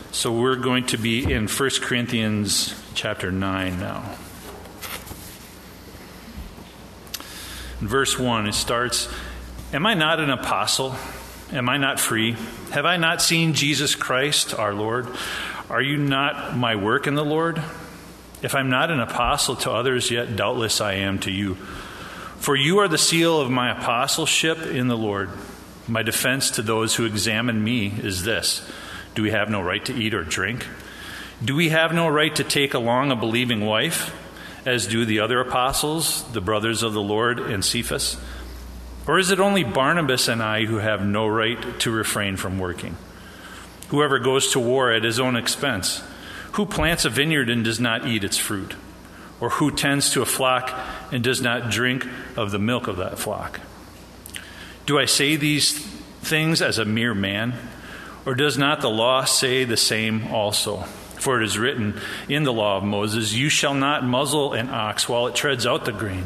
So we're going to be in 1 Corinthians chapter 9 now. In verse 1, it starts, "Am I not an apostle? Am I not free? Have I not seen Jesus Christ, our Lord? Are you not my work in the Lord? If I'm not an apostle to others, yet doubtless I am to you. For you are the seal of my apostleship in the Lord. My defense to those who examine me is this: do we have no right to eat or drink? Do we have no right to take along a believing wife, as do the other apostles, the brothers of the Lord, and Cephas? Or is it only Barnabas and I who have no right to refrain from working? Whoever goes to war at his own expense, who plants a vineyard and does not eat its fruit? Or who tends to a flock and does not drink of the milk of that flock? Do I say these things as a mere man? Or does not the law say the same also? For it is written in the law of Moses, you shall not muzzle an ox while it treads out the grain.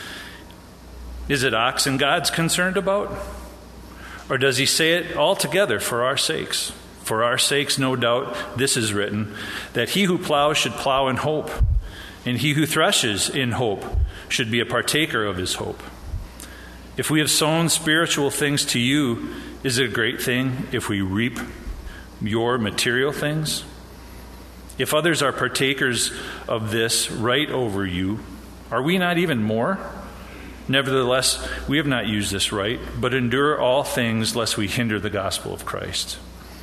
Is it oxen God's concerned about? Or does he say it altogether for our sakes? For our sakes, no doubt, this is written, that he who plows should plow in hope, and he who threshes in hope should be a partaker of his hope. If we have sown spiritual things to you, is it a great thing if we reap your material things? If others are partakers of this right over you, are we not even more? Nevertheless, we have not used this right, but endure all things lest we hinder the gospel of Christ.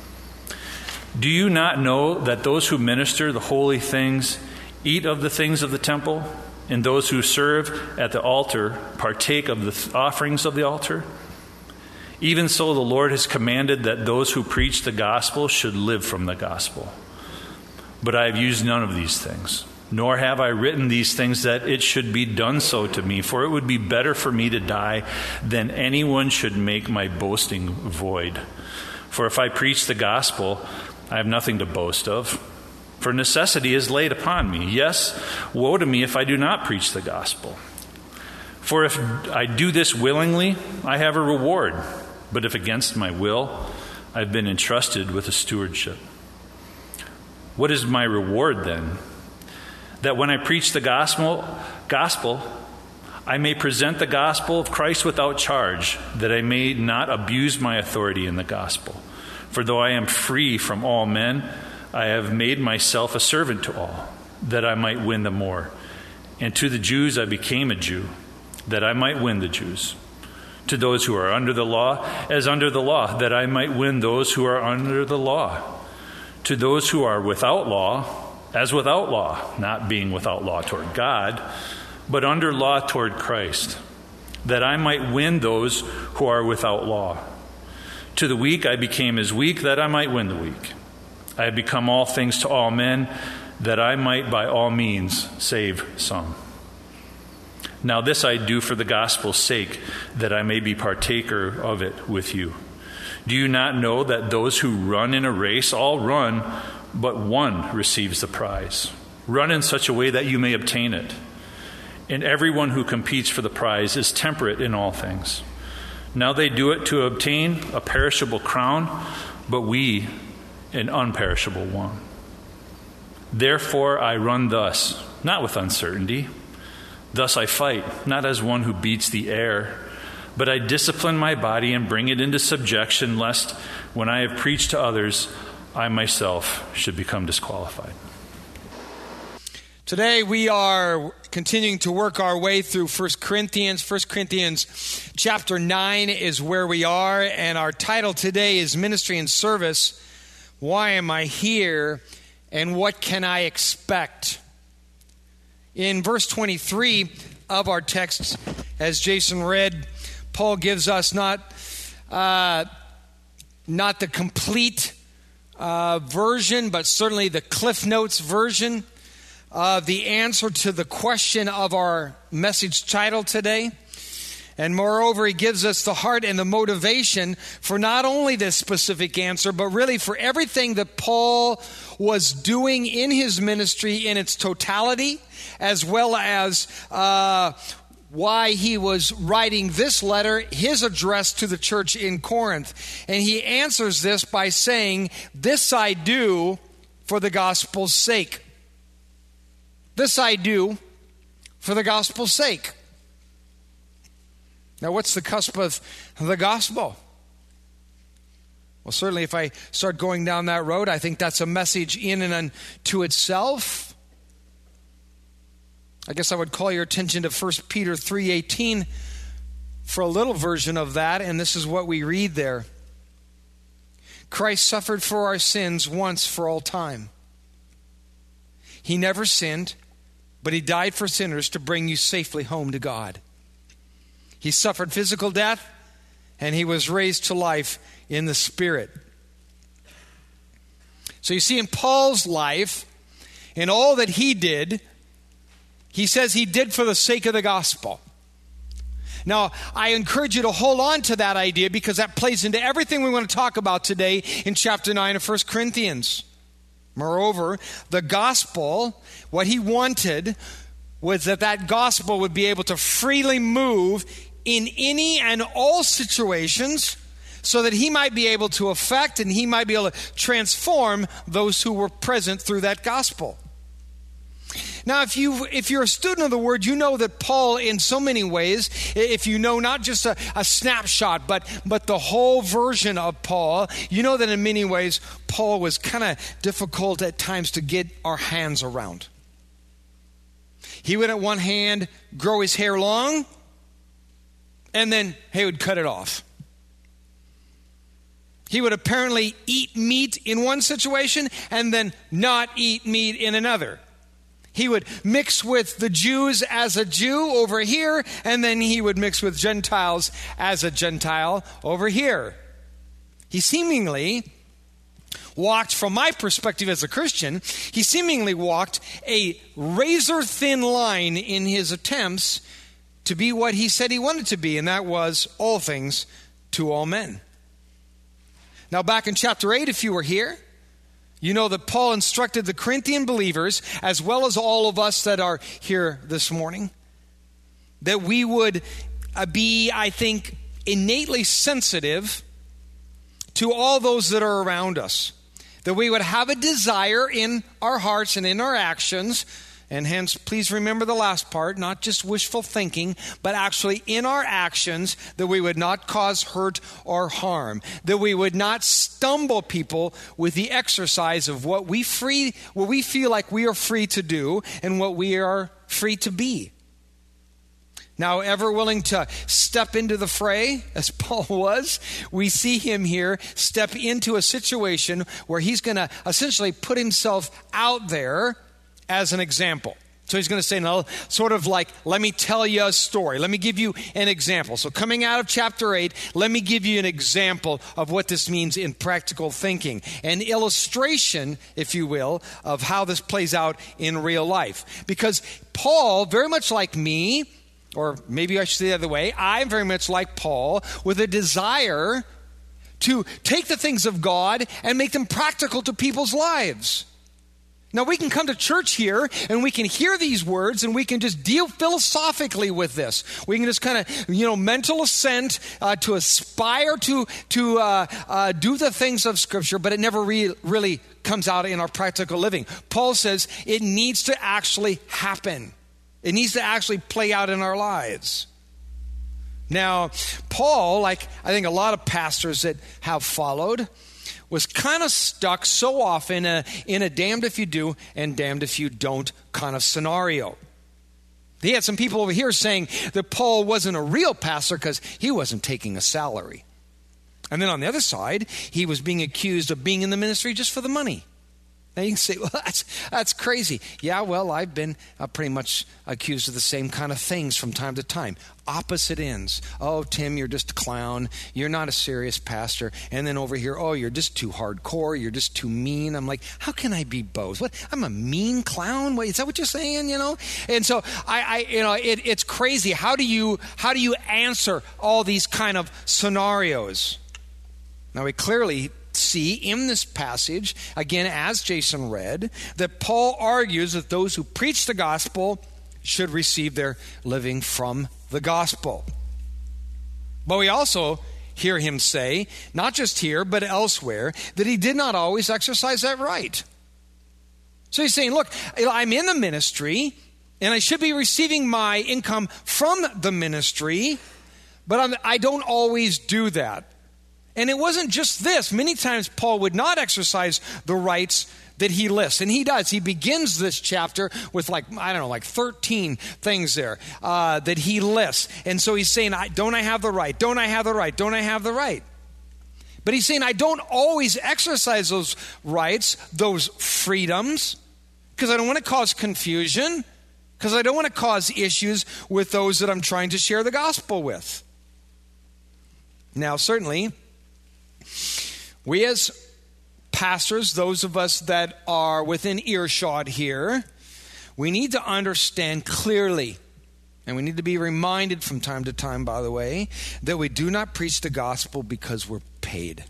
Do you not know that those who minister the holy things eat of the things of the temple, and those who serve at the altar partake of the offerings of the altar? Even so, the Lord has commanded that those who preach the gospel should live from the gospel. But I have used none of these things, nor have I written these things that it should be done so to me, for it would be better for me to die than anyone should make my boasting void. For if I preach the gospel, I have nothing to boast of, for necessity is laid upon me. Yes, woe to me if I do not preach the gospel. For if I do this willingly, I have a reward. But if against my will, I've been entrusted with a stewardship. What is my reward then? That when I preach the gospel, I may present the gospel of Christ without charge, that I may not abuse my authority in the gospel. For though I am free from all men, I have made myself a servant to all, that I might win the more. And to the Jews I became a Jew, that I might win the Jews. To those who are under the law, as under the law, that I might win those who are under the law. To those who are without law, as without law, not being without law toward God, but under law toward Christ, that I might win those who are without law. To the weak I became as weak, that I might win the weak. I have become all things to all men, that I might by all means save some. Now this I do for the gospel's sake, that I may be partaker of it with you. Do you not know that those who run in a race all run, but one receives the prize? Run in such a way that you may obtain it. And everyone who competes for the prize is temperate in all things. Now they do it to obtain a perishable crown, but we an unperishable one. Therefore I run thus, not with uncertainty. Thus I fight, not as one who beats the air, but I discipline my body and bring it into subjection, lest when I have preached to others, I myself should become disqualified. Today we are continuing to work our way through 1 Corinthians. 1 Corinthians chapter 9 is where we are, and our title today is Ministry and Service. Why am I here, and what can I expect? In verse 23 of our text, as Jason read, Paul gives us not the complete version, but certainly the Cliff Notes version of the answer to the question of our message title today. And moreover, he gives us the heart and the motivation for not only this specific answer, but really for everything that Paul was doing in his ministry in its totality, as well as why he was writing this letter, his address to the church in Corinth. And he answers this by saying, "This I do for the gospel's sake. This I do for the gospel's sake. Now, what's the cusp of the gospel? Well, certainly if I start going down that road, I think that's a message in and unto itself. I guess I would call your attention to 1 Peter 3:18 for a little version of that, and this is what we read there. Christ suffered for our sins once for all time. He never sinned, but he died for sinners to bring you safely home to God. He suffered physical death, and he was raised to life in the Spirit. So you see, in Paul's life, in all that he did, he says he did for the sake of the gospel. Now, I encourage you to hold on to that idea because that plays into everything we want to talk about today in chapter 9 of 1 Corinthians. Moreover, the gospel, what he wanted was that gospel would be able to freely move in any and all situations so that he might be able to affect and he might be able to transform those who were present through that gospel. Now, if you're a student of the Word, you know that Paul, in so many ways, if you know not just a snapshot, but the whole version of Paul, you know that in many ways, Paul was kind of difficult at times to get our hands around. He would, at one hand, grow his hair long, and then he would cut it off. He would apparently eat meat in one situation, and then not eat meat in another. He would mix with the Jews as a Jew over here, and then he would mix with Gentiles as a Gentile over here. He seemingly walked, from my perspective as a Christian, he seemingly walked a razor-thin line in his attempts to be what he said he wanted to be, and that was all things to all men. Now, back in chapter 8, if you were here, you know that Paul instructed the Corinthian believers, as well as all of us that are here this morning, that we would be, I think, innately sensitive to all those that are around us. That we would have a desire in our hearts and in our actions, and hence, please remember the last part, not just wishful thinking, but actually in our actions, that we would not cause hurt or harm. That we would not stumble people with the exercise of what we feel like we are free to do and what we are free to be. Now, ever willing to step into the fray, as Paul was, we see him here step into a situation where he's going to essentially put himself out there as an example. So he's going to say, no, sort of like, let me tell you a story. Let me give you an example. So coming out of chapter 8, let me give you an example of what this means in practical thinking. An illustration, if you will, of how this plays out in real life. Because Paul, very much like me, or maybe I should say the other way, I'm very much like Paul with a desire to take the things of God and make them practical to people's lives. Now, we can come to church here and we can hear these words and we can just deal philosophically with this. We can just kind of, mental assent to aspire to do the things of Scripture, but it never really comes out in our practical living. Paul says it needs to actually happen. It needs to actually play out in our lives. Now, Paul, like I think a lot of pastors that have followed, was kind of stuck so often in a damned if you do and damned if you don't kind of scenario. He had some people over here saying that Paul wasn't a real pastor because he wasn't taking a salary. And then on the other side, he was being accused of being in the ministry just for the money. Now you can say, well, that's crazy. Yeah, well, I've been pretty much accused of the same kind of things from time to time. Opposite ends. Oh, Tim, you're just a clown. You're not a serious pastor. And then over here, oh, you're just too hardcore. You're just too mean. I'm like, how can I be both? What? I'm a mean clown? Wait, is that what you're saying? And so it's crazy. How do you answer all these kind of scenarios? Now we clearly see in this passage, again, as Jason read, that Paul argues that those who preach the gospel should receive their living from the gospel. But we also hear him say, not just here, but elsewhere, that he did not always exercise that right. So he's saying, look, I'm in the ministry, and I should be receiving my income from the ministry, but I don't always do that. And it wasn't just this. Many times Paul would not exercise the rights that he lists. And he does. He begins this chapter with 13 things there that he lists. And so he's saying, don't I have the right? Don't I have the right? Don't I have the right? But he's saying, I don't always exercise those rights, those freedoms, because I don't want to cause confusion, because I don't want to cause issues with those that I'm trying to share the gospel with. Now, certainly, we as pastors, those of us that are within earshot here, we need to understand clearly, and we need to be reminded from time to time, by the way, that we do not preach the gospel because we're paid.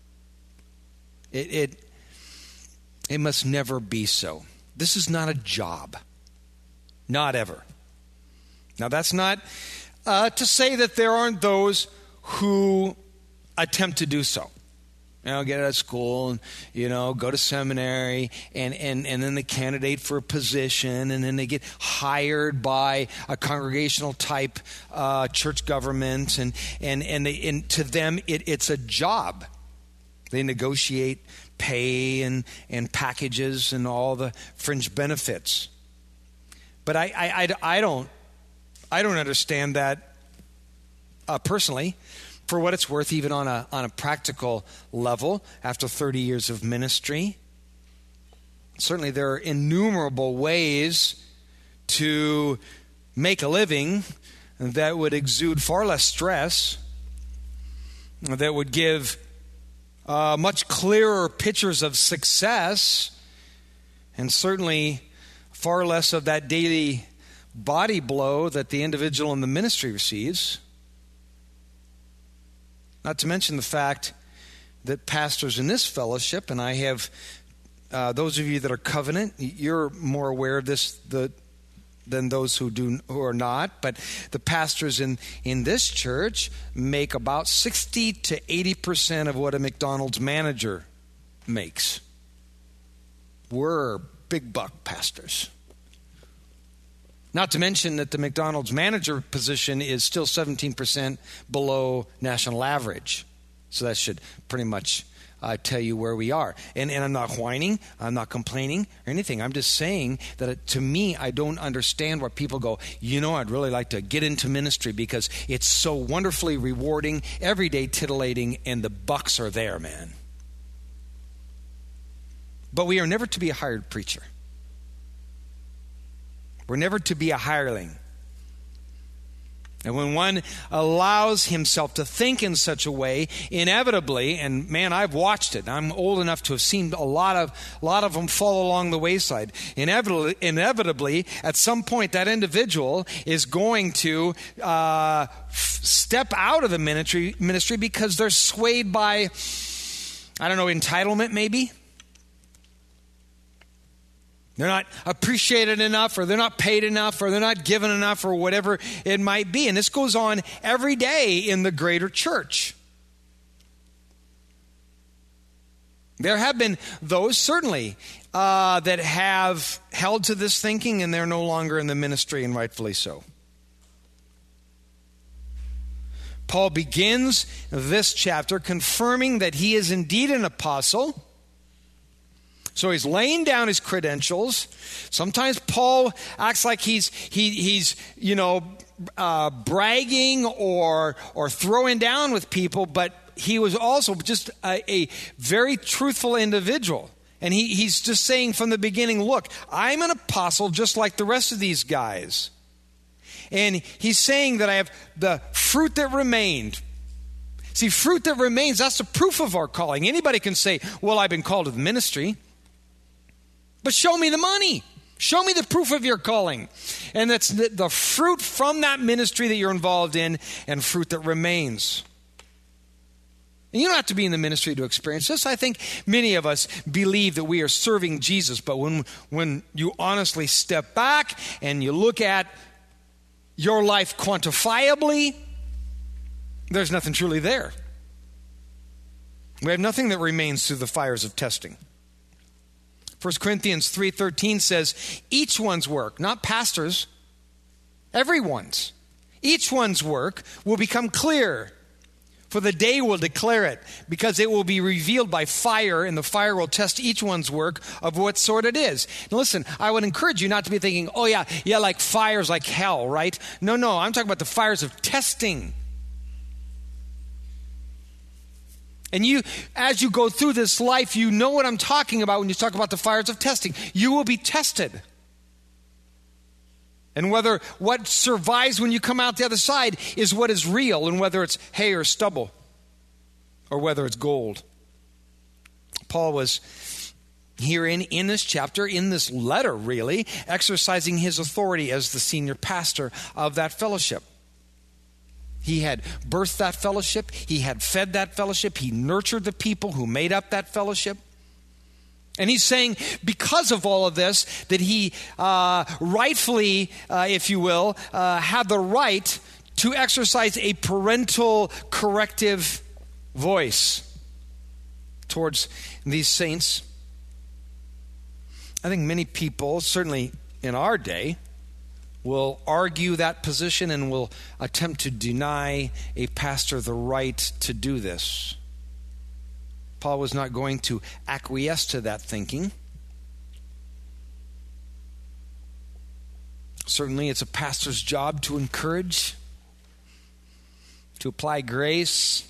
It must never be so. This is not a job. Not ever. Now, that's not to say that there aren't those who attempt to do so. Get out of school and, go to seminary and then they candidate for a position and then they get hired by a congregational type church government and to them it's a job. They negotiate pay and packages and all the fringe benefits. But I don't understand that personally. For what it's worth, even on a practical level, after 30 years of ministry. Certainly there are innumerable ways to make a living that would exude far less stress, that would give much clearer pictures of success, and certainly far less of that daily body blow that the individual in the ministry receives. Not to mention the fact that pastors in this fellowship, and I have those of you that are covenant, you're more aware of this than those who are not. But the pastors in this church make about 60 to 80% of what a McDonald's manager makes. We're big buck pastors. Not to mention that the McDonald's manager position is still 17% below national average. So that should pretty much tell you where we are. And I'm not whining. I'm not complaining or anything. I'm just saying that to me, I don't understand why people go, I'd really like to get into ministry because it's so wonderfully rewarding, everyday titillating, and the bucks are there, man. But we are never to be a hired preacher. We're never to be a hireling. And when one allows himself to think in such a way, inevitably, and man, I've watched it. I'm old enough to have seen a lot of them fall along the wayside. Inevitably, at some point, that individual is going to step out of the ministry because they're swayed by, entitlement maybe. They're not appreciated enough, or they're not paid enough, or they're not given enough, or whatever it might be. And this goes on every day in the greater church. There have been those, certainly, that have held to this thinking, and they're no longer in the ministry, and rightfully so. Paul begins this chapter confirming that he is indeed an apostle. So he's laying down his credentials. Sometimes Paul acts like he's bragging or throwing down with people, but he was also just a very truthful individual. And he's just saying from the beginning, look, I'm an apostle just like the rest of these guys. And he's saying that I have the fruit that remained. See, fruit that remains, that's the proof of our calling. Anybody can say, well, I've been called to the ministry. But show me the money. Show me the proof of your calling. And that's the fruit from that ministry that you're involved in and fruit that remains. And you don't have to be in the ministry to experience this. I think many of us believe that we are serving Jesus. But when you honestly step back and you look at your life quantifiably, there's nothing truly there. We have nothing that remains through the fires of testing. 1 Corinthians 3:13 says, each one's work, not pastors, everyone's, each one's work will become clear, for the day will declare it, because it will be revealed by fire, and the fire will test each one's work of what sort it is. Now listen, I would encourage you not to be thinking, oh yeah, like fires like hell, right? No, I'm talking about the fires of testing. And you, as you go through this life, you know what I'm talking about when you talk about the fires of testing. You will be tested. And whether what survives when you come out the other side is what is real, and whether it's hay or stubble, or whether it's gold. Paul was here in this chapter, in this letter really, exercising his authority as the senior pastor of that fellowship. He had birthed that fellowship. He had fed that fellowship. He nurtured the people who made up that fellowship. And he's saying, because of all of this, that he rightfully, if you will, had the right to exercise a parental corrective voice towards these saints. I think many people, certainly in our day, will argue that position and will attempt to deny a pastor the right to do this. Paul was not going to acquiesce to that thinking. Certainly it's a pastor's job to encourage, to apply grace,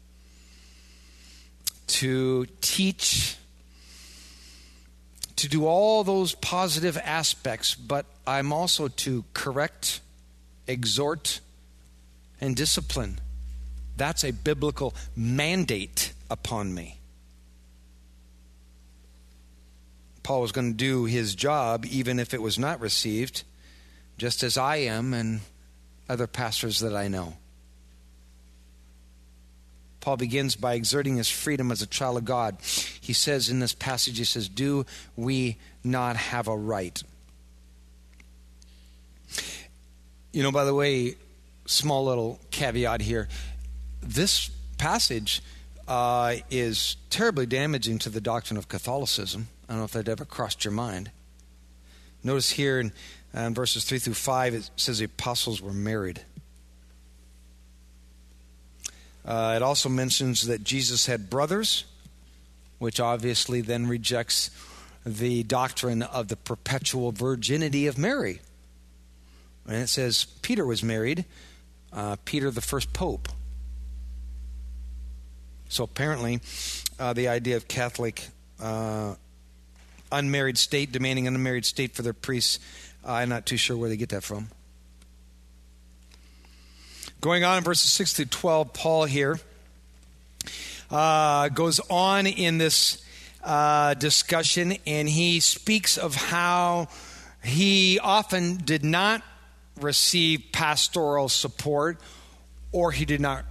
to teach, to do all those positive aspects, but I'm also to correct, exhort, and discipline. That's a biblical mandate upon me. Paul was going to do his job even if it was not received, just as I am and other pastors that I know. Paul begins by exerting his freedom as a child of God. He says in this passage, he says, do we not have a right? You know, by the way, small little caveat here. This passage is terribly damaging to the doctrine of Catholicism. I don't know if that ever crossed your mind. Notice here in verses 3 through 5, it says the apostles were married. It also mentions that Jesus had brothers, which obviously then rejects the doctrine of the perpetual virginity of Mary. And it says Peter was married, Peter the first pope. So apparently the idea of Catholic unmarried state, demanding an unmarried state for their priests, I'm not too sure where they get that from. Going on in verses 6 through 12, Paul here goes on in this discussion, and he speaks of how he often did not receive pastoral support, or he did not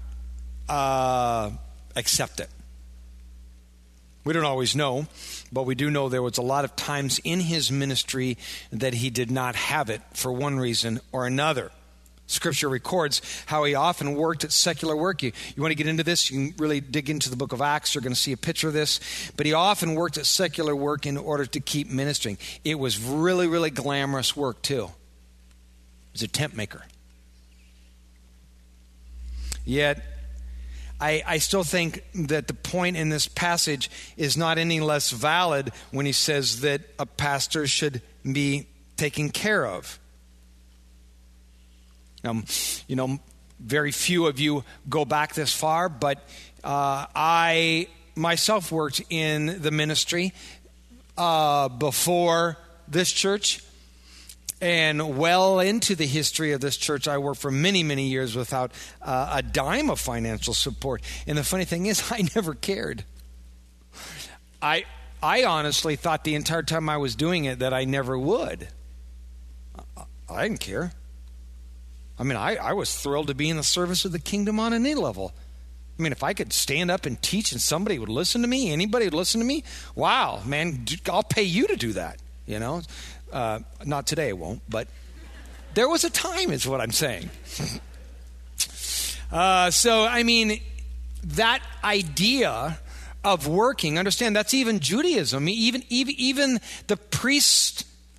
accept it. We don't always know, but we do know there was a lot of times in his ministry that he did not have it for one reason or another. Scripture records how he often worked at secular work. You want to get into this, you can really dig into the book of Acts. You're going to see a picture of this. But he often worked at secular work in order to keep ministering. It was really, really glamorous work too. He was a tent maker. Yet, I still think that the point in this passage is not any less valid when he says that a pastor should be taken care of. Very few of you go back this far, but I myself worked in the ministry before this church, and well into the history of this church. I worked for many, many years without a dime of financial support. And the funny thing is, I never cared. I honestly thought the entire time I was doing it that I never would. I didn't care. I mean, I was thrilled to be in the service of the kingdom on any level. I mean, if I could stand up and teach and somebody would listen to me, anybody would listen to me, wow, man, I'll pay you to do that, you know. Not today, it won't, but there was a time is what I'm saying. So, I mean, that idea of working. Understand, that's even Judaism. Even the priests,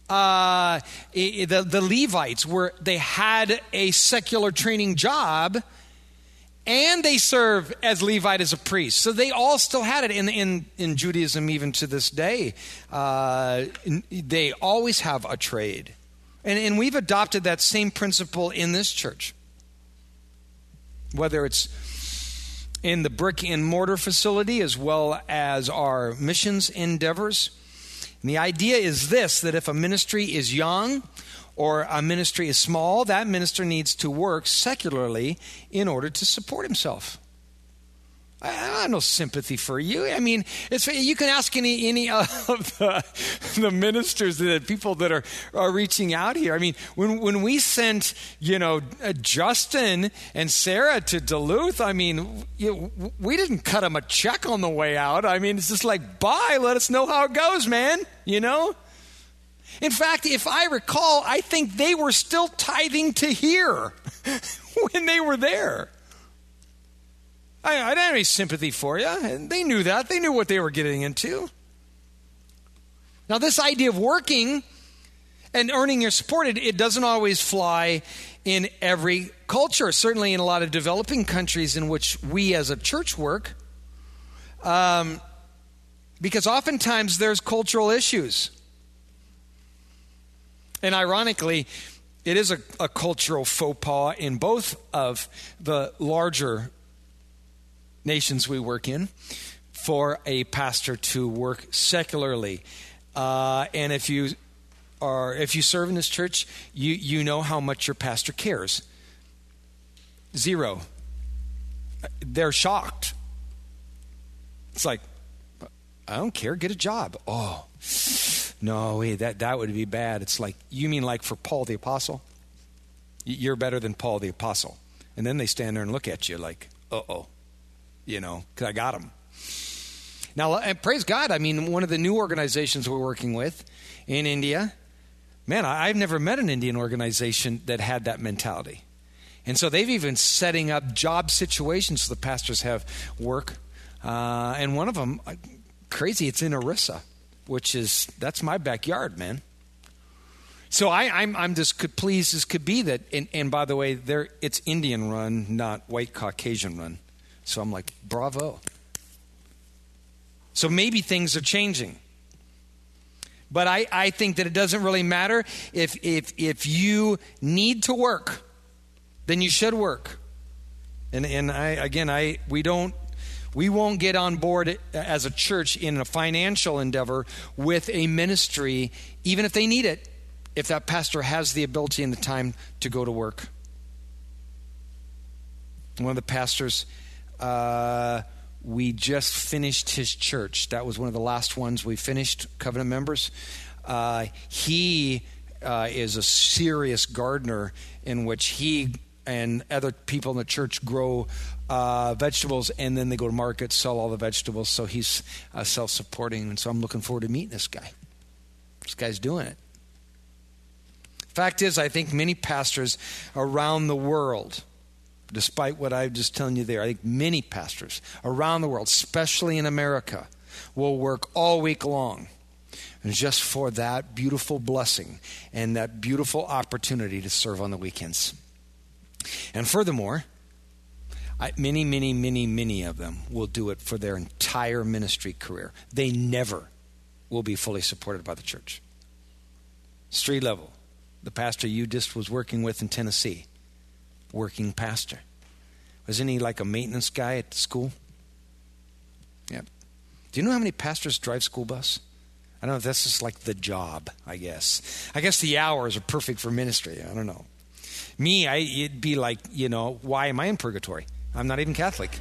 the Levites, they had a secular training job, and they serve as Levite as a priest. So they all still had it in Judaism even to this day. They always have a trade. And we've adopted that same principle in this church. Whether it's in the brick and mortar facility as well as our missions endeavors. And the idea is this, that if a ministry is young or a ministry is small, that minister needs to work secularly in order to support himself. I have no sympathy for you. I mean, you can ask any of the ministers, the people that are reaching out here. I mean, when we sent, Justin and Sarah to Duluth, I mean, we didn't cut them a check on the way out. I mean, it's just like, bye, let us know how it goes, man, In fact, if I recall, I think they were still tithing to here when they were there. I didn't have any sympathy for you. And they knew that. They knew what they were getting into. Now, this idea of working and earning your support, it doesn't always fly in every culture. Certainly in a lot of developing countries in which we as a church work. Because oftentimes there's cultural issues. And ironically, it is a cultural faux pas in both of the larger nations we work in for a pastor to work secularly. And if you serve in this church, you know how much your pastor cares. Zero. They're shocked. It's like, I don't care, get a job. Oh, no, wait, that would be bad. It's like, you mean like for Paul the Apostle? You're better than Paul the Apostle. And then they stand there and look at you like, uh-oh. Because I got them. Now, and praise God, I mean, one of the new organizations we're working with in India, man, I've never met an Indian organization that had that mentality. And so they've even setting up job situations so the pastors have work. And one of them, crazy, it's in Orissa, that's my backyard, man. So I'm just pleased as could be that, and by the way, it's Indian run, not white Caucasian run. So I'm like, bravo. So maybe things are changing. But I think that it doesn't really matter. If you need to work, then you should work. And we won't get on board as a church in a financial endeavor with a ministry, even if they need it, if that pastor has the ability and the time to go to work. One of the pastors, we just finished his church. That was one of the last ones we finished, covenant members. He is a serious gardener in which he and other people in the church grow vegetables, and then they go to market, sell all the vegetables. So he's self-supporting, and so I'm looking forward to meeting this guy. This guy's doing it. Fact is, I think many pastors around the world, despite what I'm just telling you there, I think many pastors around the world, especially in America, will work all week long just for that beautiful blessing and that beautiful opportunity to serve on the weekends. And furthermore, many of them will do it for their entire ministry career. They never will be fully supported by the church. Street level, the pastor you just was working with in Tennessee, working pastor. Wasn't he like a maintenance guy at the school? Yeah. Do you know how many pastors drive school bus? I don't know if that's just like the job, I guess. I guess the hours are perfect for ministry. I don't know. Me, it'd be like, why am I in purgatory? I'm not even Catholic.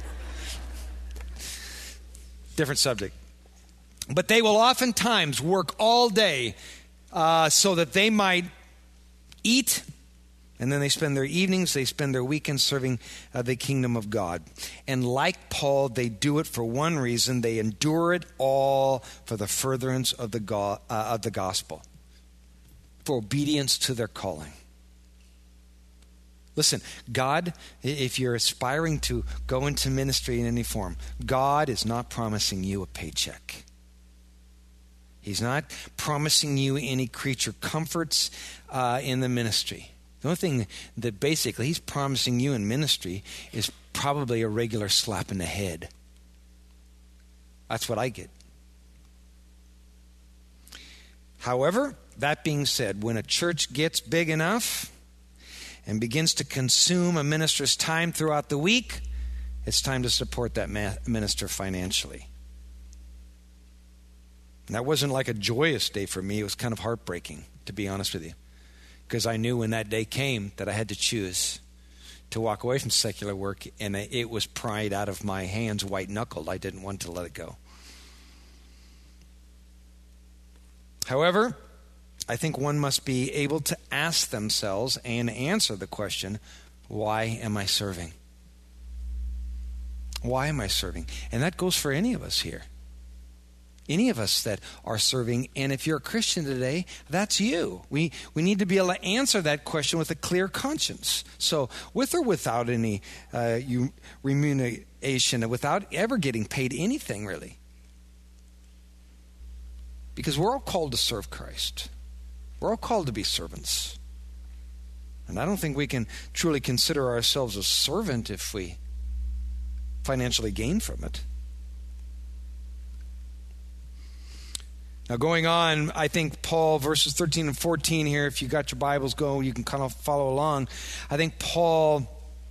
Different subject. But they will oftentimes work all day so that they might eat, and then they spend their evenings, they spend their weekends serving the kingdom of God. And like Paul, they do it for one reason. They endure it all for the furtherance of the gospel, for obedience to their calling. Listen, God, if you're aspiring to go into ministry in any form, God is not promising you a paycheck. He's not promising you any creature comforts in the ministry. The only thing that basically He's promising you in ministry is probably a regular slap in the head. That's what I get. However, that being said, when a church gets big enough and begins to consume a minister's time throughout the week, it's time to support that minister financially. And that wasn't like a joyous day for me. It was kind of heartbreaking, to be honest with you, because I knew when that day came that I had to choose to walk away from secular work, and it was pried out of my hands white-knuckled. I didn't want to let it go. However, I think one must be able to ask themselves and answer the question, why am I serving? Why am I serving? And that goes for any of us here. Any of us that are serving, and if you're a Christian today, that's you. We need to be able to answer that question with a clear conscience. So with or without any remuneration, without ever getting paid anything really. Because we're all called to serve Christ. We're all called to be servants. And I don't think we can truly consider ourselves a servant if we financially gain from it. Now going on, I think Paul, verses 13 and 14 here, if you got your Bibles going, you can kind of follow along. I think Paul,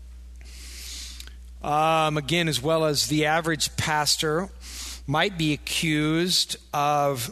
again, as well as the average pastor, might be accused of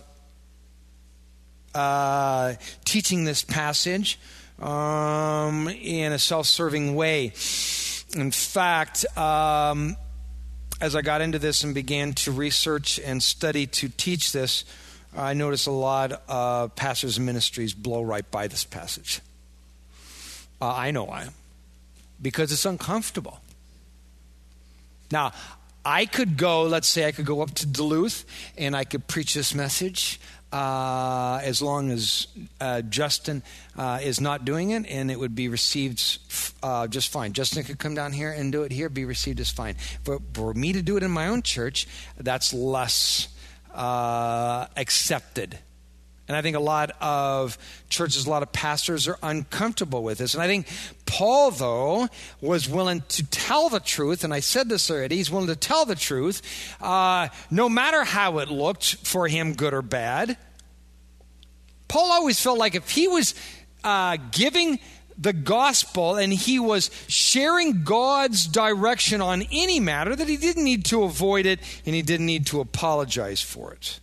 teaching this passage in a self-serving way. In fact, as I got into this and began to research and study to teach this, I noticed a lot of pastors' and ministries blow right by this passage. I know why. Because it's uncomfortable. Now, I could go, let's say I could go up to Duluth and I could preach this message as long as Justin is not doing it, and it would be received just fine. Justin could come down here and do it here, be received as fine. For me to do it in my own church, that's less accepted. And I think a lot of churches, a lot of pastors are uncomfortable with this. And I think Paul, though, was willing to tell the truth. And I said this already. He's willing to tell the truth, no matter how it looked for him, good or bad. Paul always felt like if he was giving the gospel and he was sharing God's direction on any matter, that he didn't need to avoid it and he didn't need to apologize for it.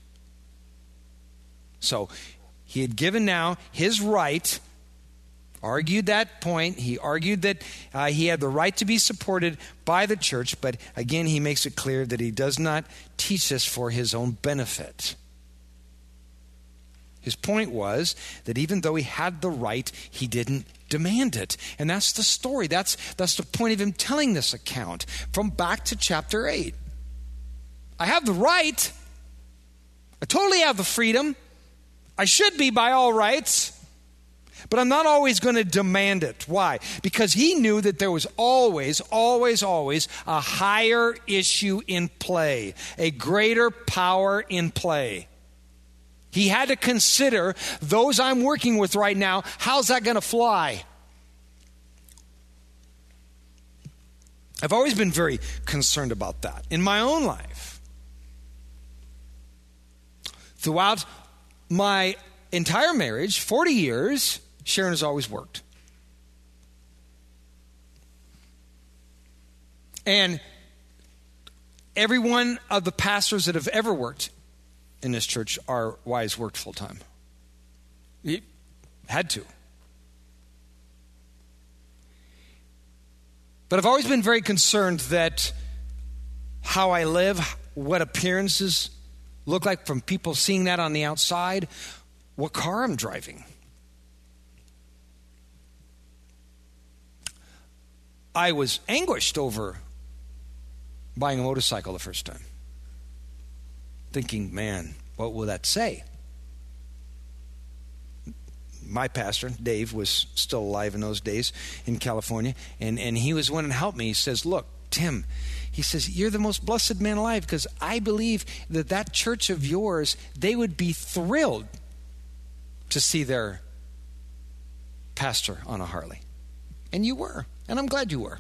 So he had given now his right, argued that point. He argued that he had the right to be supported by the church, but again he makes it clear that he does not teach this for his own benefit. His point was that even though he had the right, he didn't demand it. And that's the story. That's the point of him telling this account from back to chapter 8. I have the right. I totally have the freedom. I should be by all rights. But I'm not always going to demand it. Why? Because he knew that there was always, always, always a higher issue in play, a greater power in play. He had to consider those I'm working with right now, how's that going to fly? I've always been very concerned about that in my own life. Throughout my entire marriage, 40 years, Sharon has always worked. And every one of the pastors that have ever worked in this church, our wives worked full time. He had to. But I've always been very concerned that how I live, what appearances look like from people seeing that on the outside, what car I'm driving. I was anguished over buying a motorcycle the first time. Thinking, man, what will that say? my pastor, Dave, was still alive in those days in California, and he was one that helped me. He says, look, Tim, he says, you're the most blessed man alive, because I believe that church of yours, they would be thrilled to see their pastor on a Harley. And you were, and I'm glad you were.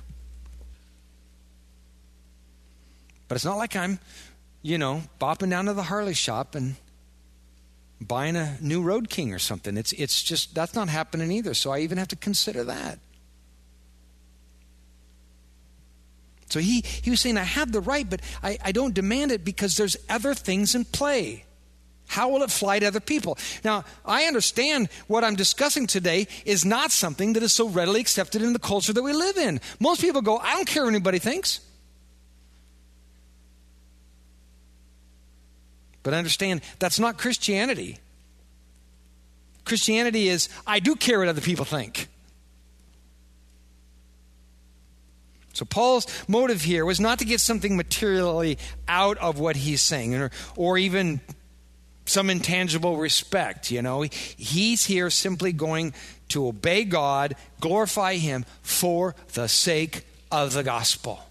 But it's not like I'm, bopping down to the Harley shop and buying a new Road King or something. It's just, that's not happening either. So I even have to consider that. So he was saying, I have the right, but I don't demand it because there's other things in play. How will it fly to other people? Now, I understand what I'm discussing today is not something that is so readily accepted in the culture that we live in. Most people go, I don't care what anybody thinks. But understand, that's not Christianity. Christianity is, I do care what other people think. So Paul's motive here was not to get something materially out of what he's saying, or even some intangible respect. He's here simply going to obey God, glorify him for the sake of the gospel.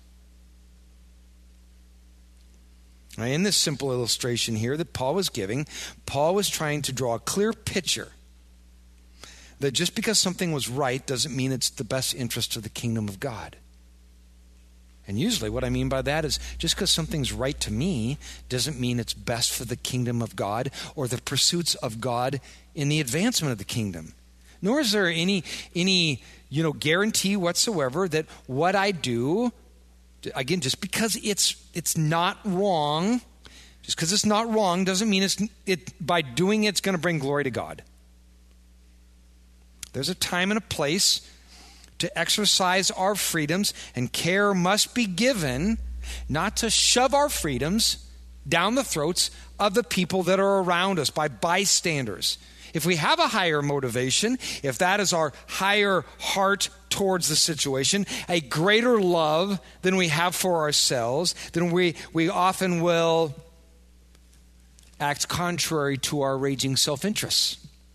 Now, in this simple illustration here that Paul was giving, Paul was trying to draw a clear picture that just because something was right doesn't mean it's the best interest of the kingdom of God. And usually what I mean by that is just because something's right to me doesn't mean it's best for the kingdom of God or the pursuits of God in the advancement of the kingdom. Nor is there any guarantee whatsoever that what I do, again, just because it's not wrong, just because it's not wrong doesn't mean by doing it's going to bring glory to God. There's a time and a place to exercise our freedoms, and care must be given not to shove our freedoms down the throats of the people that are around us by bystanders. If we have a higher motivation, if that is our higher heart towards the situation, a greater love than we have for ourselves, then we often will act contrary to our raging self-interests.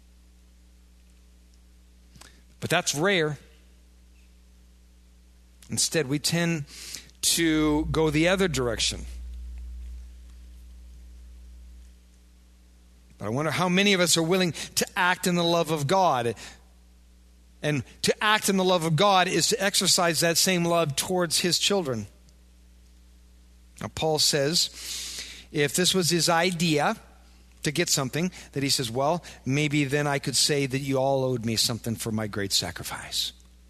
But that's rare. Instead, we tend to go the other direction. But I wonder how many of us are willing to act in the love of God. And to act in the love of God is to exercise that same love towards his children. Now, Paul says, if this was his idea to get something, that he says, well, maybe then I could say that you all owed me something for my great sacrifice.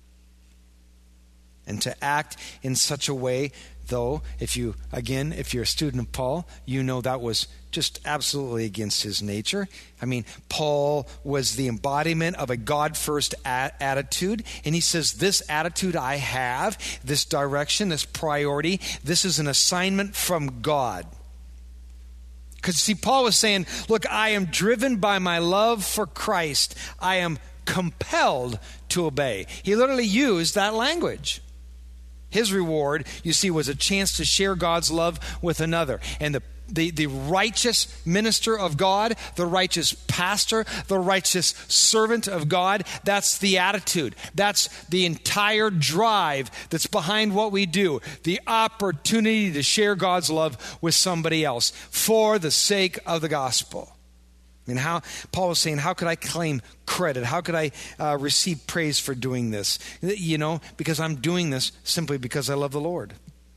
And to act in such a way, though, if you're a student of Paul, you know that was just absolutely against his nature. I mean, Paul was the embodiment of a God-first attitude. And he says, this attitude I have, this direction, this priority, this is an assignment from God. Because, see, Paul was saying, look, I am driven by my love for Christ. I am compelled to obey. He literally used that language. His reward, you see, was a chance to share God's love with another. And the righteous minister of God, the righteous pastor, the righteous servant of God, that's the attitude. That's the entire drive that's behind what we do. The opportunity to share God's love with somebody else for the sake of the gospel. I mean, Paul was saying, how could I claim credit? How could I receive praise for doing this? Because I'm doing this simply because I love the Lord.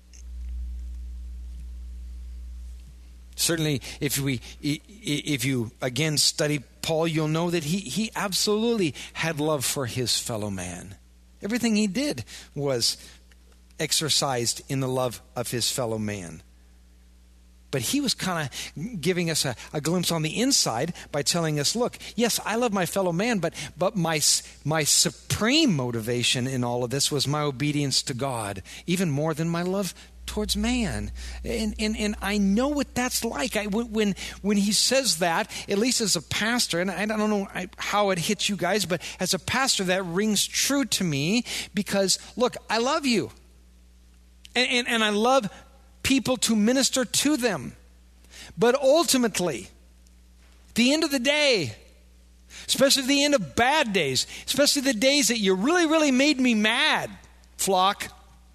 Certainly, if you again study Paul, you'll know that he absolutely had love for his fellow man. Everything he did was exercised in the love of his fellow man. But he was kind of giving us a glimpse on the inside by telling us, look, yes, I love my fellow man, but my supreme motivation in all of this was my obedience to God, even more than my love towards man. And I know what that's like. When he says that, at least as a pastor, and I don't know how it hits you guys, but as a pastor, that rings true to me because, look, I love you. And I love people to minister to them. But ultimately, at the end of the day, especially at the end of bad days, especially the days that you really, really made me mad, flock.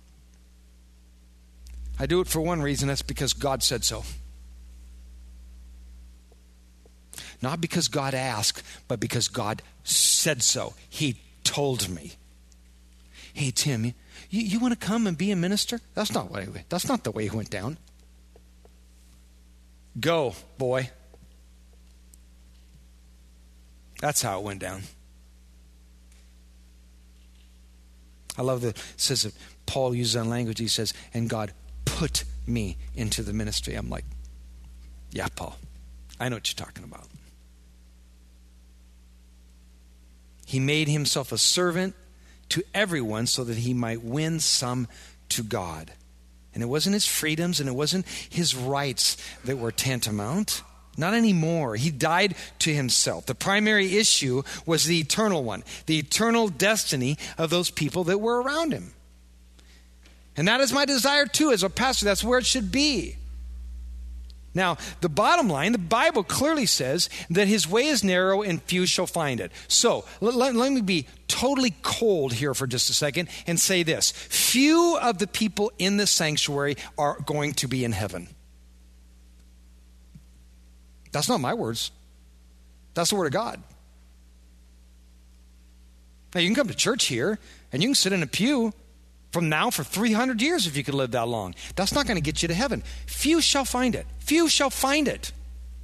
I do it for one reason, that's because God said so. Not because God asked, but because God said so. He told me. Hey, Tim, you want to come and be a minister? That's not the way it went down. Go, boy. That's how it went down. I love that it says that Paul uses that language. He says, and God put me into the ministry. I'm like, yeah, Paul, I know what you're talking about. He made himself a servant to everyone so that he might win some to God. And it wasn't his freedoms and it wasn't his rights that were tantamount. Not anymore. He died to himself. The primary issue was the eternal one, the eternal destiny of those people that were around him. And that is my desire too as a pastor. That's where it should be. Now, the bottom line, the Bible clearly says that his way is narrow and few shall find it. So, let me be totally cold here for just a second and say this. Few of the people in this sanctuary are going to be in heaven. That's not my words. That's the word of God. Now, you can come to church here and you can sit in a pew from now for 300 years if you could live that long. That's not going to get you to heaven. Few shall find it. Few shall find it.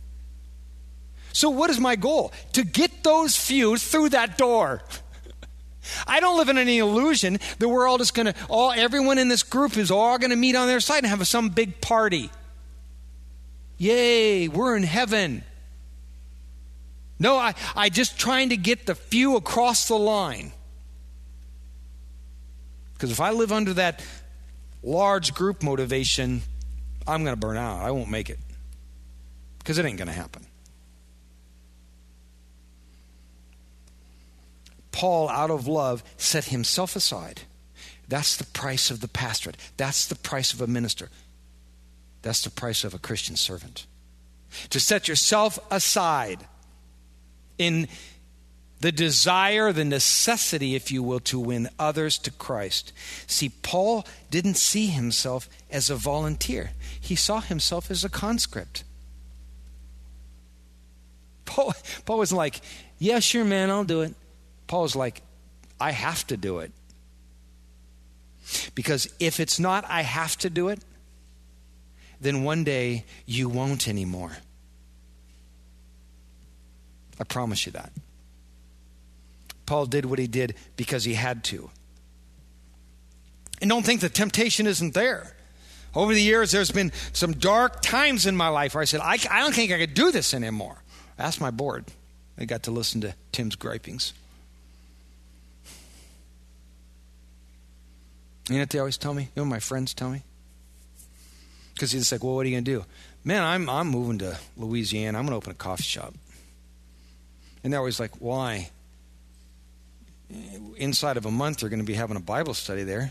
So what is my goal? To get those few through that door. I don't live in any illusion that we're all just going to, everyone in this group is all going to meet on their side and have some big party. Yay, we're in heaven. No, I just trying to get the few across the line. Because if I live under that large group motivation, I'm going to burn out. I won't make it. Because it ain't going to happen. Paul, out of love, set himself aside. That's the price of the pastorate. That's the price of a minister. That's the price of a Christian servant. To set yourself aside in the desire, the necessity, if you will, to win others to Christ. See, Paul didn't see himself as a volunteer. He saw himself as a conscript. Paul was like, yeah, sure, man, I'll do it. Paul was like, I have to do it. Because if it's not I have to do it, then one day you won't anymore. I promise you that. Paul did what he did because he had to. And don't think the temptation isn't there. Over the years, there's been some dark times in my life where I said, I don't think I could do this anymore. Ask my board. They got to listen to Tim's gripings. You know what they always tell me? You know what my friends tell me? Because he's like, well, what are you going to do? Man, I'm moving to Louisiana. I'm going to open a coffee shop. And they're always like, why? Inside of a month, you're going to be having a Bible study there.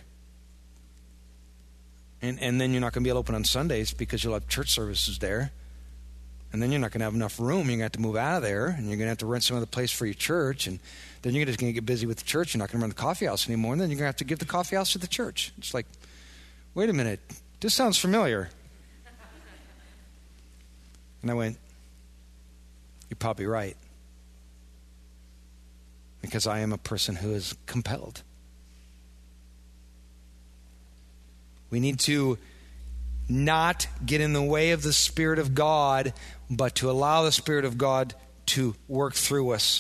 And then you're not going to be able to open on Sundays because you'll have church services there. And then you're not going to have enough room. You're going to have to move out of there. And you're going to have to rent some other place for your church. And then you're just going to get busy with the church. You're not going to run the coffee house anymore. And then you're going to have to give the coffee house to the church. It's like, wait a minute. This sounds familiar. And I went, you're probably right. Because I am a person who is compelled. We need to not get in the way of the Spirit of God, but to allow the Spirit of God to work through us.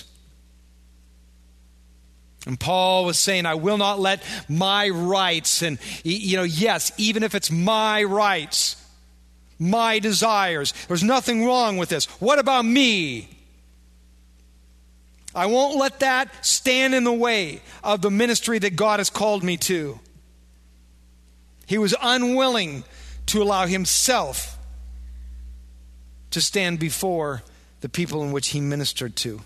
And Paul was saying, I will not let my rights, and yes, even if it's my rights, my desires, there's nothing wrong with this. What about me? I won't let that stand in the way of the ministry that God has called me to. He was unwilling to allow himself to stand before the people in which he ministered to.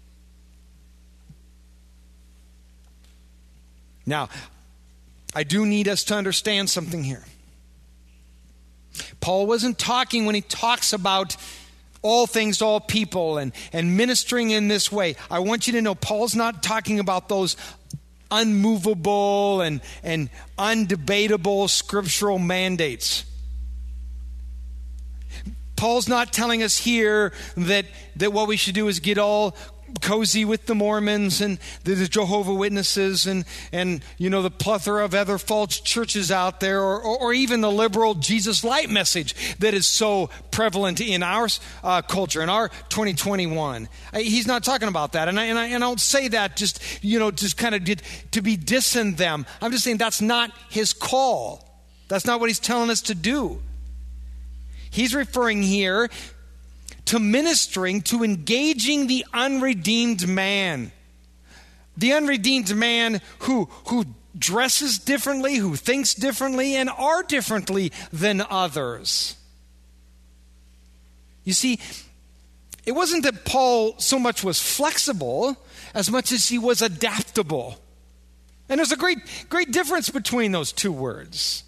Now, I do need us to understand something here. Paul wasn't talking when he talks about all things to all people and ministering in this way. I want you to know Paul's not talking about those unmovable and undebatable scriptural mandates. Paul's not telling us here that what we should do is get all cozy with the Mormons and the Jehovah Witnesses and the plethora of other false churches out there, or even the liberal Jesus Light message that is so prevalent in our culture, in our 2021. He's not talking about that, and I don't say that just kind of to be dissing them. I'm just saying that's not his call. That's not what he's telling us to do. He's referring here to ministering, to engaging the unredeemed man. The unredeemed man who dresses differently, who thinks differently, and are differently than others. You see, it wasn't that Paul so much was flexible as much as he was adaptable. And there's a great difference between those two words.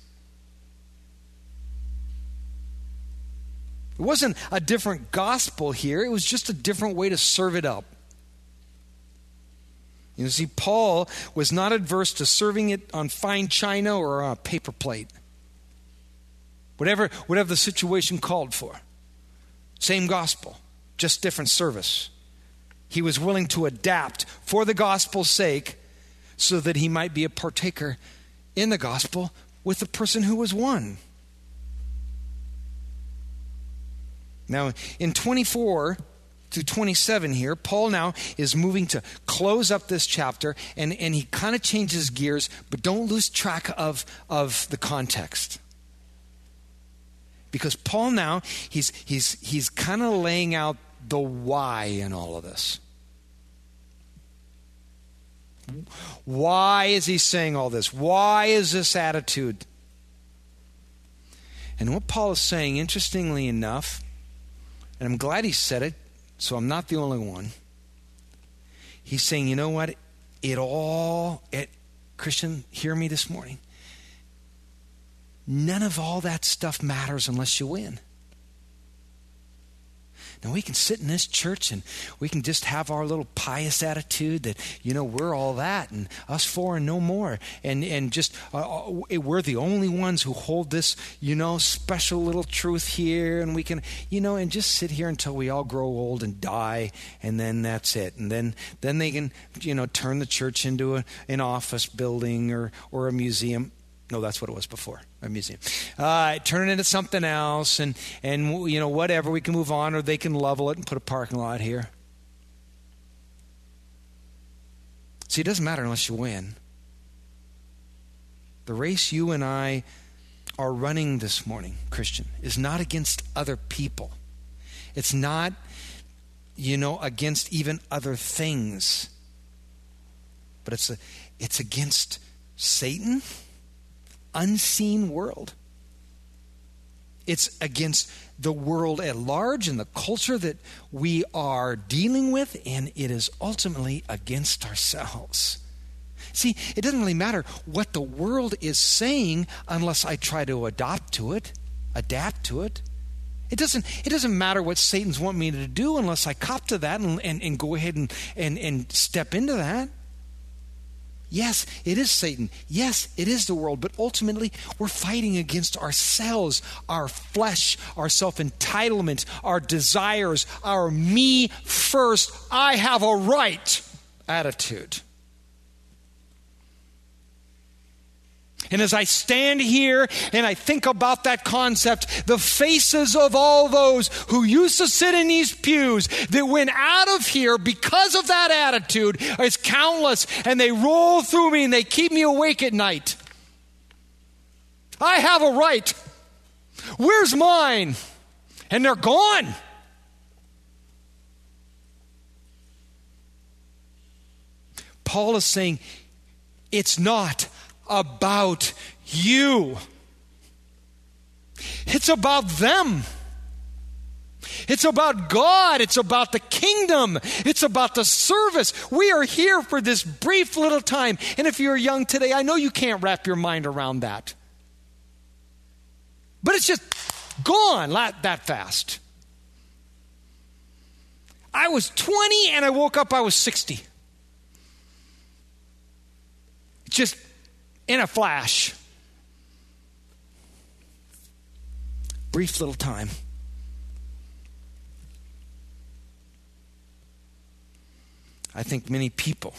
It wasn't a different gospel here. It was just a different way to serve it up. You see, Paul was not adverse to serving it on fine china or on a paper plate. Whatever the situation called for. Same gospel, just different service. He was willing to adapt for the gospel's sake so that he might be a partaker in the gospel with the person who was one. Now, in 24 to 27 here, Paul now is moving to close up this chapter, and he kind of changes gears, but don't lose track of the context. Because Paul now, he's kind of laying out the why in all of this. Why is he saying all this? Why is this attitude? And what Paul is saying, interestingly enough, and I'm glad he said it, so I'm not the only one. He's saying, you know what? Christian, hear me this morning. None of all that stuff matters unless you win. Now, we can sit in this church and we can just have our little pious attitude that, we're all that and us four and no more. And just we're the only ones who hold this, special little truth here. And we can, and just sit here until we all grow old and die. And then that's it. And then they can, turn the church into an office building or a museum. No, that's what it was before, a museum. Turn it into something else and whatever. We can move on, or they can level it and put a parking lot here. See, it doesn't matter unless you win. The race you and I are running this morning, Christian, is not against other people. It's not, against even other things. But it's against Satan. Unseen world. It's against the world at large and the culture that we are dealing with, and it is ultimately against ourselves. See, it doesn't really matter what the world is saying unless I try to adapt to it. It doesn't matter what Satan's want me to do unless I cop to that and go ahead and step into that. Yes, it is Satan. Yes, it is the world. But ultimately, we're fighting against ourselves, our flesh, our self-entitlement, our desires, our me first, I have a right attitude. And as I stand here and I think about that concept, the faces of all those who used to sit in these pews that went out of here because of that attitude is countless, and they roll through me and they keep me awake at night. I have a right. Where's mine? And they're gone. Paul is saying, it's not about you. It's about them. It's about God. It's about the kingdom. It's about the service. We are here for this brief little time. And if you're young today, I know you can't wrap your mind around that. But it's just gone that fast. I was 20 and I woke up, I was 60. Just in a flash. Brief little time. I think many people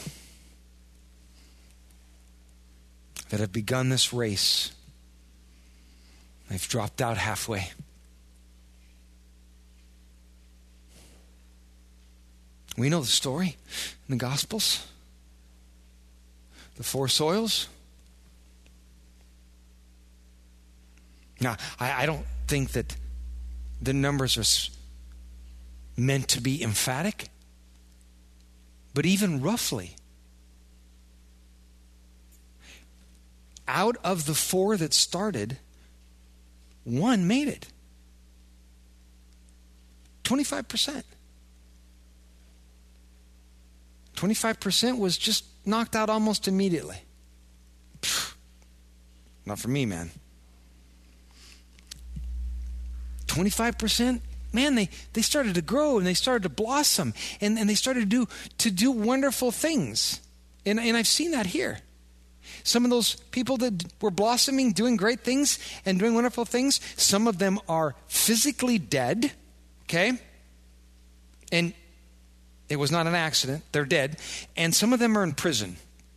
that have begun this race, they've dropped out halfway. We know the story in the Gospels. The 4 soils. Now, I don't think that the numbers are meant to be emphatic, but even roughly, out of the 4 that started, 1 made it. 25%. 25% was just knocked out almost immediately. Not for me, man. 25%, man, they started to grow and they started to blossom and they started to do wonderful things. And I've seen that here. Some of those people that were blossoming, doing great things and doing wonderful things, some of them are physically dead, okay? And it was not an accident. They're dead. And some of them are in prison.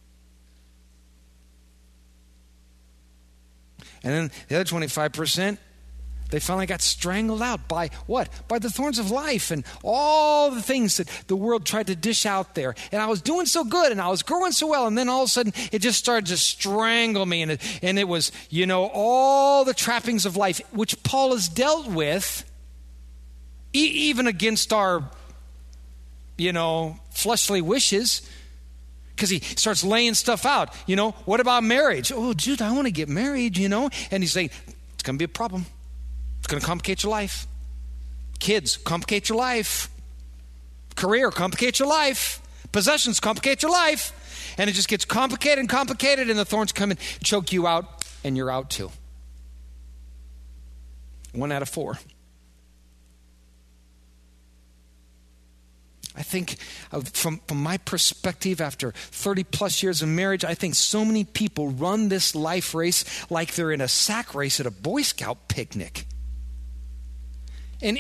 And then the other 25%, they finally got strangled out by what? By the thorns of life and all the things that the world tried to dish out there. And I was doing so good and I was growing so well. And then all of a sudden it just started to strangle me. And it was, all the trappings of life, which Paul has dealt with, even against our, fleshly wishes. Because he starts laying stuff out. What about marriage? Oh, dude, I want to get married, And he's saying, it's going to be a problem. It's going to complicate your life. Kids, complicate your life. Career, complicate your life. Possessions, complicate your life. And it just gets complicated and complicated, and the thorns come and choke you out, and you're out too. 1 out of 4. I think from my perspective, after 30 plus years of marriage, I think so many people run this life race like they're in a sack race at a Boy Scout picnic. And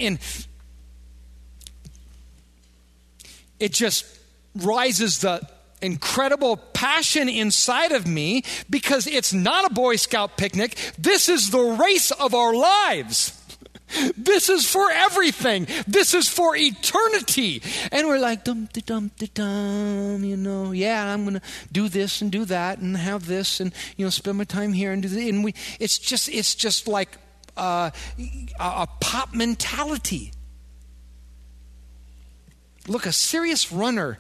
it just rises the incredible passion inside of me because it's not a Boy Scout picnic. This is the race of our lives. This is for everything. This is for eternity. And we're like, dum-de-dum-de-dum, yeah, I'm going to do this and do that and have this and, spend my time here and do that. And it's just like a pop mentality. Look, a serious runner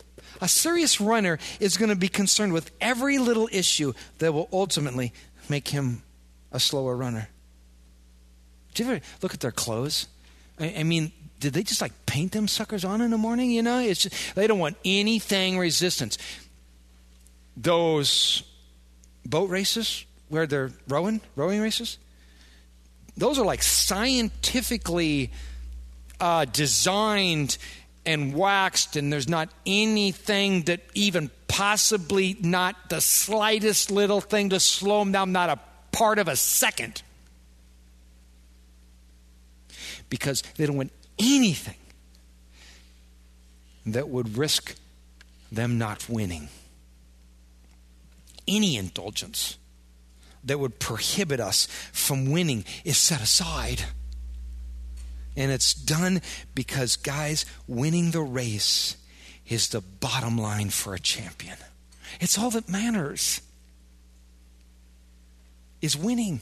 is going to be concerned with every little issue that will ultimately make him a slower runner. Did you ever look at their clothes? I mean, did they just paint them suckers on in the morning? It's just, they don't want anything resistance. Those boat races where they're rowing races, those are scientifically designed and waxed, and there's not anything that even possibly, not the slightest little thing to slow them down, not a part of a second. Because they don't want anything that would risk them not winning. Any indulgence that would prohibit us from winning is set aside. And it's done because, guys, winning the race is the bottom line for a champion. It's all that matters, is winning.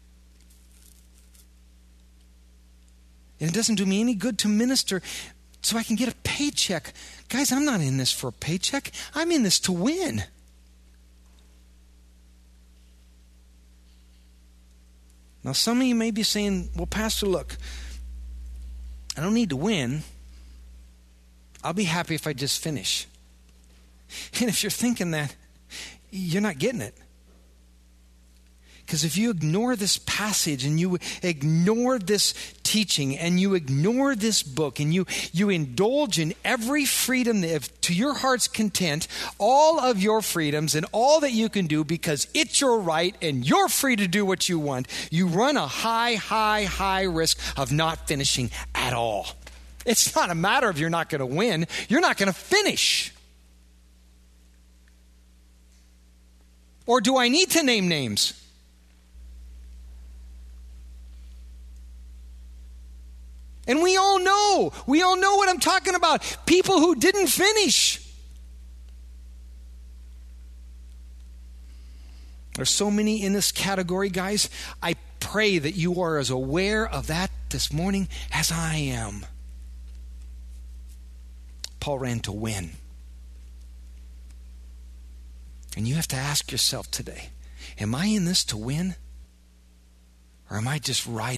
And it doesn't do me any good to minister so I can get a paycheck. Guys, I'm not in this for a paycheck. I'm in this to win. Now, some of you may be saying, well, Pastor, look, I don't need to win. I'll be happy if I just finish. And if you're thinking that, you're not getting it. Because if you ignore this passage and you ignore this teaching and you ignore this book and you indulge in every freedom to your heart's content, all of your freedoms and all that you can do because it's your right and you're free to do what you want, you run a high risk of not finishing at all. It's not a matter of you're not going to win. You're not going to finish. Or do I need to name names? And we all know what I'm talking about. People who didn't finish. There's so many in this category, guys. I pray that you are as aware of that this morning as I am. Paul ran to win. And you have to ask yourself today, am I in this to win? Or am I just riding